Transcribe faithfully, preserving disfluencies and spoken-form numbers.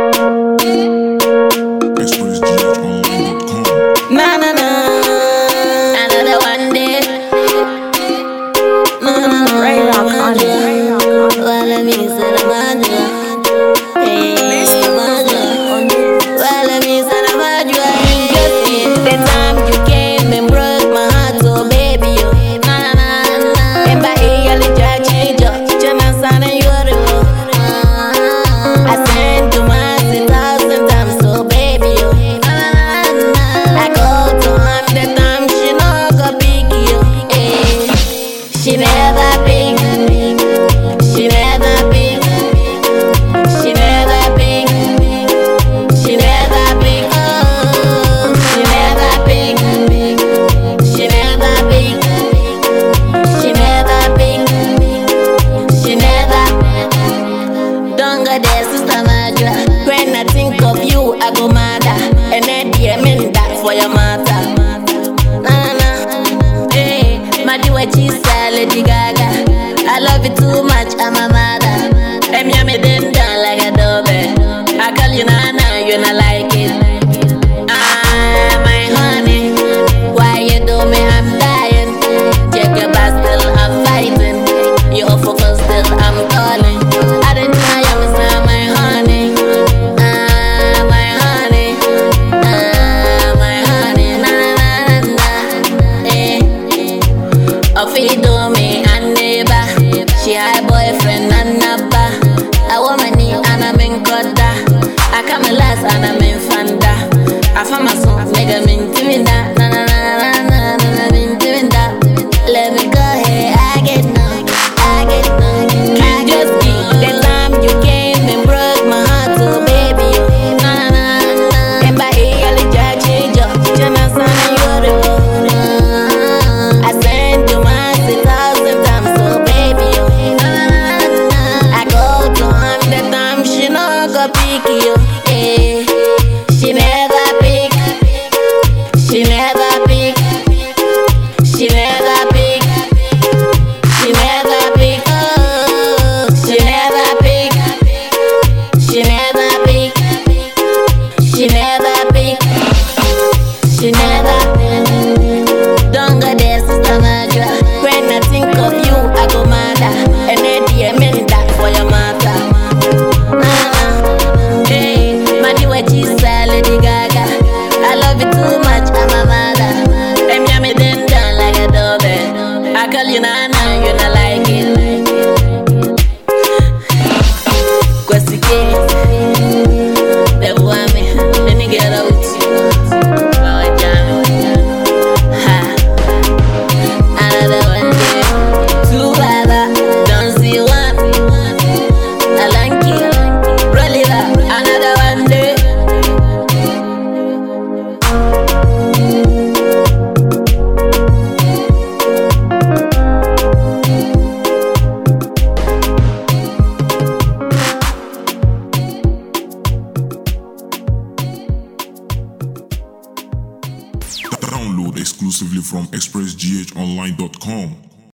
express g h online dot com. Na na na, another one day. Na na na, Ray Rock on it. well let me say the magic. Hey, magic. Well let me say the magic. Just the time you came and broke my heart, so baby, oh. Na na na na. And by ear the judge, Jana sana yoro. I sent to my thousand times, so baby, oh. Na na na. I called to hundred times, she no go pick you. Eh. She never pick. She never pick. She never pick. She never pick. Oh, she never pick. She never pick. She never pick. She never. Don't go there, sister Madra. When I think of you, I go mad. And then I mean that for your mother. Nah, nah. Hey, Madi what she say, Lady Gaga. I love you too much, I'm a mother. And me, me then down like a doorbell. I call you Nana, you not like it. Ah, my honey, why you do me? I'm dying. Check your back, still I'm fighting. You focus, still I'm calling. I didn't know you was not my honey. Ah, my honey. Ah, my honey. Na na na na. Eh. Of it do me and neighbor. She had boyfriend and nabba. A woman and I'm in Kota. I come last and I'm in Fanda. I found my son, nigga, mean to me that. Na na na na na na na, mean to me that. Let me go here, I get no, I get no. I just give the time you came and broke my heart, so baby, oh. Na na na. And by ear the judge, Jana sana yoro. I sent you my thousand times, so baby, oh. Na na na. I go to hundred times, she no go pick you. Eh. She never pick. She never pick. She never pick. She never pick. Oh, she never pick. She never pick. She never pick. She never. Don't go there, sister Madra. When I think of you, I go mad. And then I mean that for your mother. Ah, hey, Madi what she say, Lady Gaga. I love you too much, I'm a mother. And me, me then down like a doorbell. I call you Nana, you not like it. Kwasi Kate, the woman, let me get out with you. Oh, Jam. Ha. Another one day. Two brother, don't see one. I like it. Roll it up. Another one day. Download exclusively from express g h online dot com.